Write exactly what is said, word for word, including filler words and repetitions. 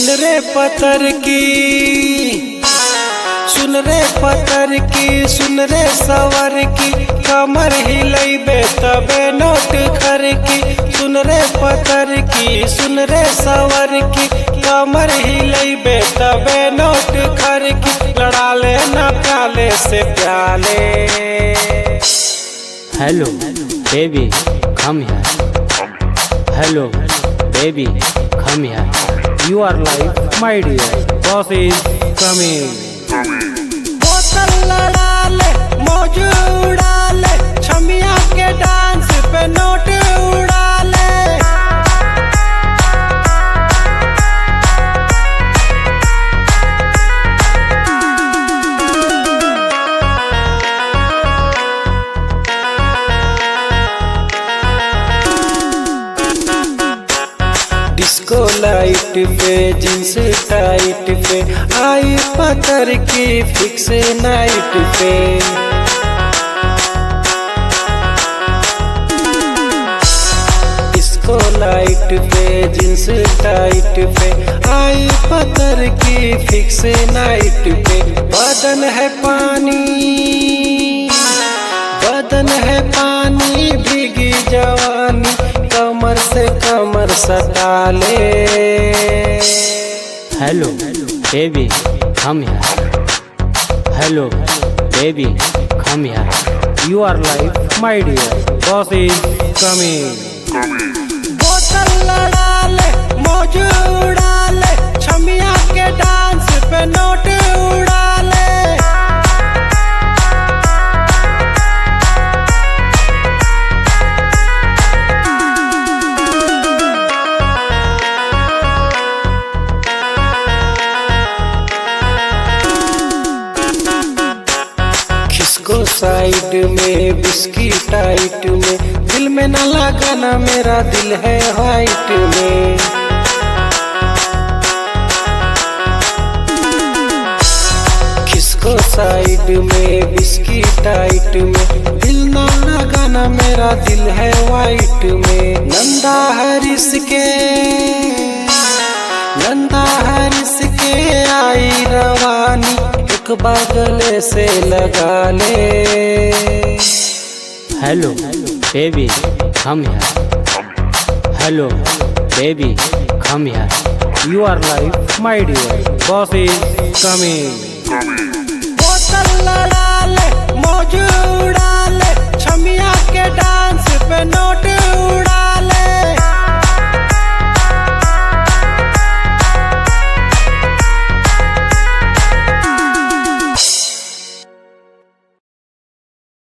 रे पत्थर की, सुन रे पत्थर की, सुन रे सवर की, कमर हिलैबे तबे नोट खर की। सुन रे पत्थर की, सुन रे सवर की, कमर हिलैबे तबे नोट खर की। लड़ा ले ना प्याले से प्याले। Hello, baby, come here. Hello, baby, come here. You are like my dear. Boss is coming. बोतल लड़ा ले, मौज उड़ा ले, छमिया के डांस पे नोट उड़ा ले। डिस्को लाइट पे जींस टाइट पे आई पत्थर की फिक्स नाइट पे। डिस्को लाइट पे जींस टाइट पे आई पत्थर की फिक्स नाइट पे। बदन है पानी, बदन है पानी, भीगी जवानी, कमर से कमर सटा ले। Hello, baby, come here. Hello, baby, come here. You are like my dear. Boss is coming. बोतल लड़ा ले, मौज उड़ा ले, छमिया के डांस पे नोट उड़ा ले। खिसको साइड में, बिस्की टाइट में, दिल में ना लगाना मेरा दिल है वाइट में। खिसको साइड में, बिस्की टाइट में, दिल ना लगाना मेरा दिल है वाइट में। नंदा हरिस के, नंदा हरिस के आई रवानी, एक बगले से लगा ले। Hello, baby, come here. Hello, baby, come here. You are like my dear. Boss is coming.